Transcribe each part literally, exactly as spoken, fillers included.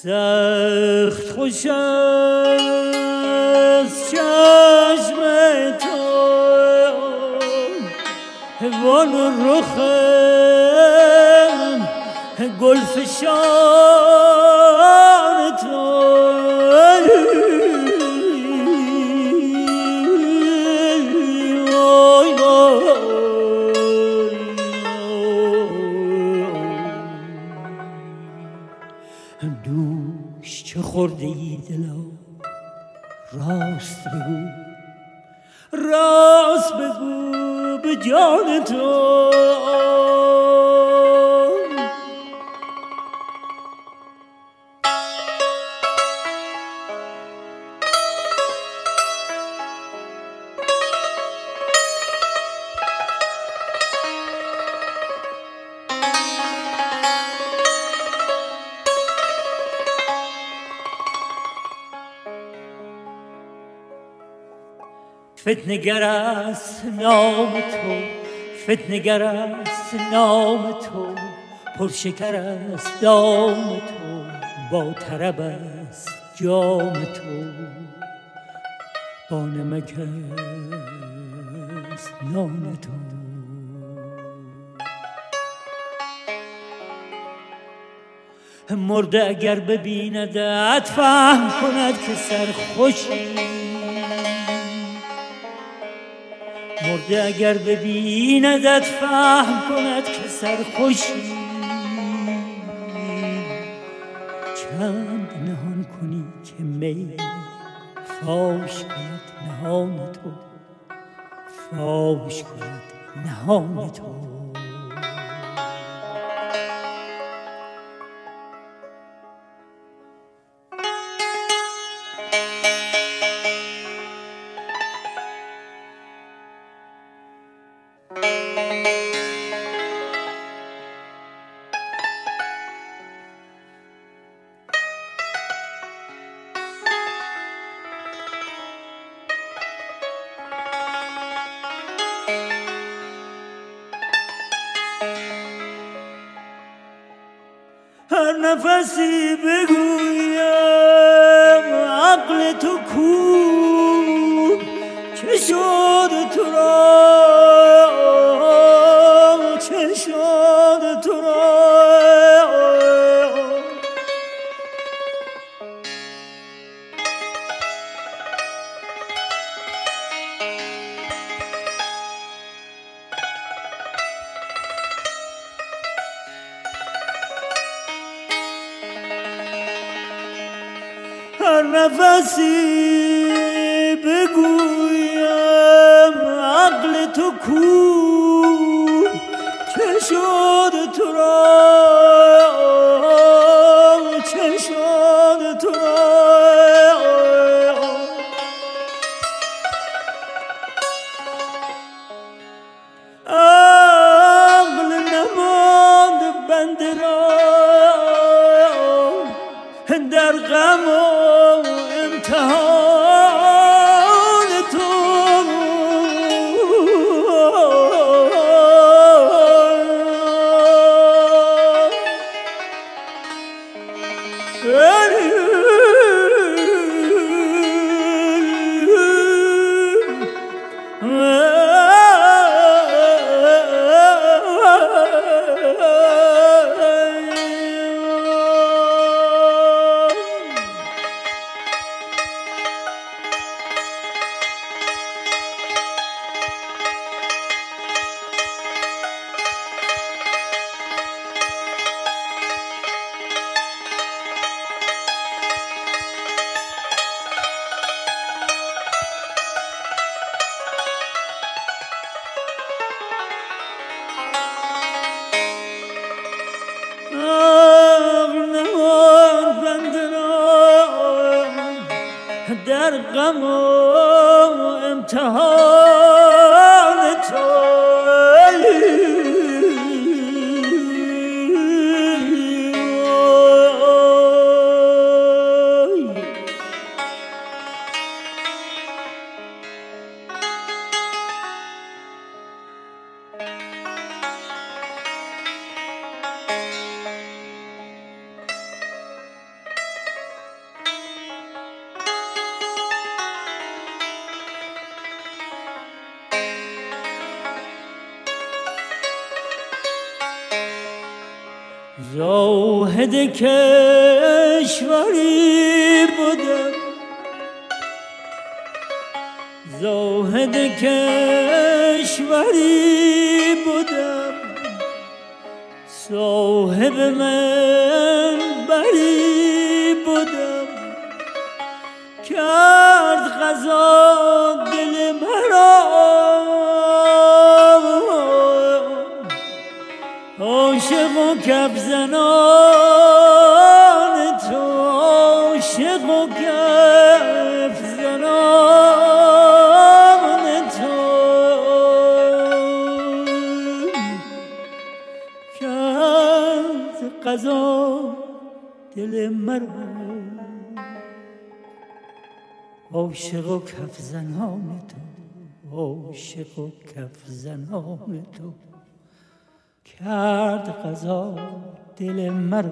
سخت خوش است چشم تو وان رخ گلفشان تو دوش چه خورده ای دلا راست بگو راست بگو به جان تو فتنه‌گر است نام تو فتنه‌گر است نام تو پرشکر است دام تو با طرب است جام تو با نمک است نان تو مرده اگر ببیندت فهم کند که سرخوشی مرده اگر ببیندت فهم کند که سرخوشی چند نهان کنی که می فاش کند نهان تو فاش کند نهان تو هر نفسی بگویم عقل تو کو چه شد تو را چه شد تو را هر نفسی بگویم عقل تو کو چه شد تو را چه شد تو را عقل نماند بنده را در غم و امتحان تو در غم و امتحان تو زاهد کشوری بودم، زاهد کشوری بودم، صاحب منبری بودم، کرد قضا دل مرا عاشق و کف زنان تو، عاشق و کف زنان تو، کرد قضا دل مرا عاشق و کف زنان تو، عاشق و کف زنان تو، کرد قضا دل مرا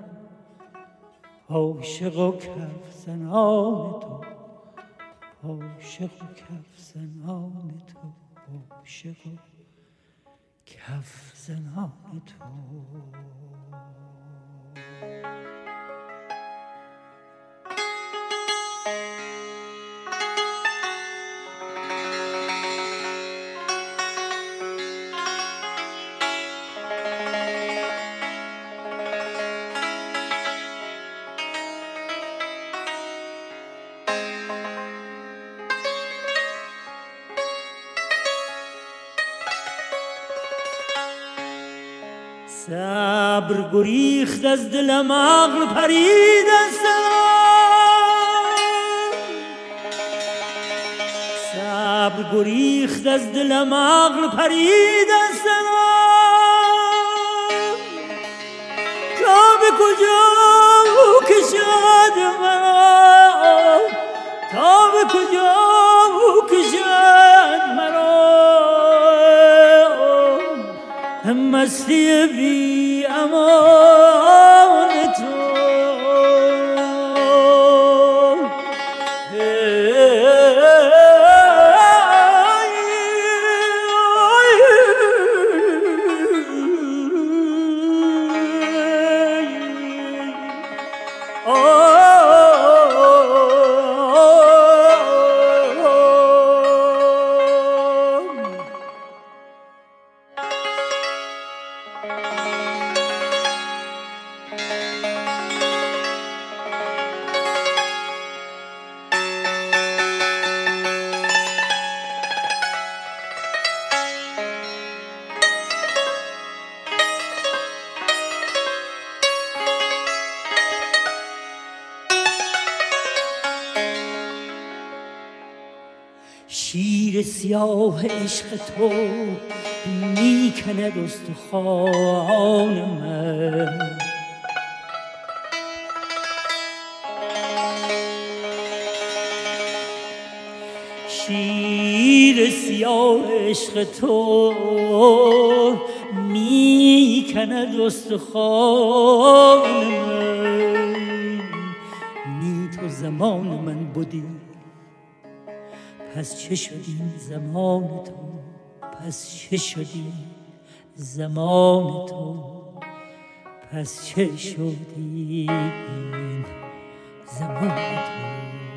عاشق و کف زنان تو، عاشق و کف زنان تو، عاشق و کف زنان تو. صبر گریخت از دلم، عقل پرید از سرم، صبر گریخت از دلم، عقل پرید از سرم، تا به کجا کشد مرا، تا به کجا کشد مرا مستی بی امان تو. شیر سیاه عشق تو می کند استخوان من، شیر سیاه عشق تو می کند استخوان من. نی تو زمان من بودی، پس چه شدی زمان تو، پس چه شدی زمان تو، پس چه شدی زمان تو.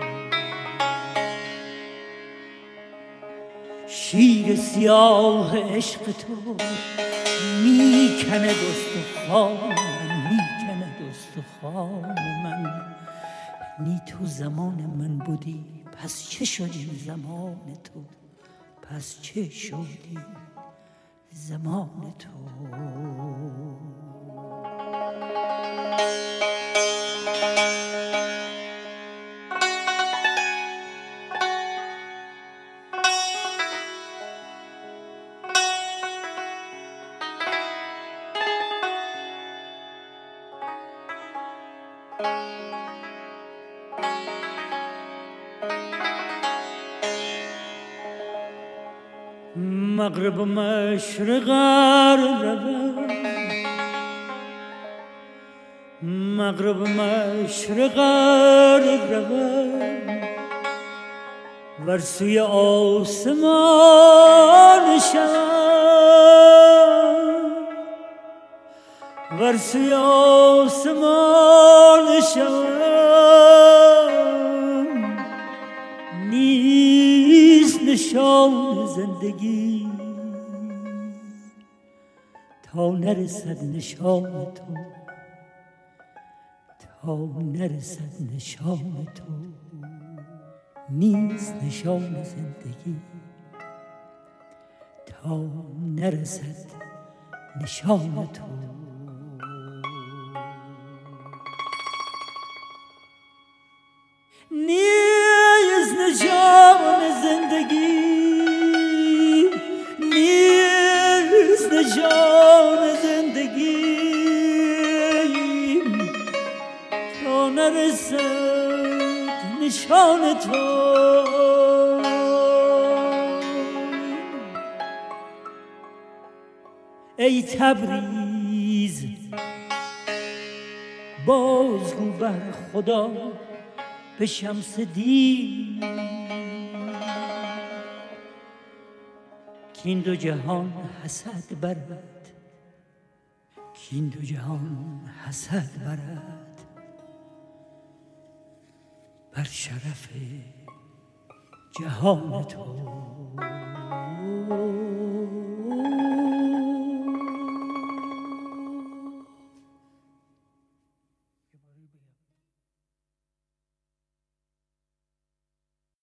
شیر سیاه عشق تو می کند استخوان من، می کند استخوان من. نی تو زمان من بودی، پس چه شدی زمان تو، پس چه شدی زمان تو. مغرب و مشرق روم، مغرب و مشرق روم، ور سوی آسمان شم، ور سوی آسمان شوم نیست نشان زندگی تا نرسد نشان تو تا نرسد نشان تو نیست نشان زندگی تا نرسد نشان تو نیست نشان زندگی نیست نشان زندگی تا نرسد نشان تو ای تبریز بازگو بر خدا به شمس دین که این دو جهان حسد برد که این دو جهان حسد برد بر شرف جهان تو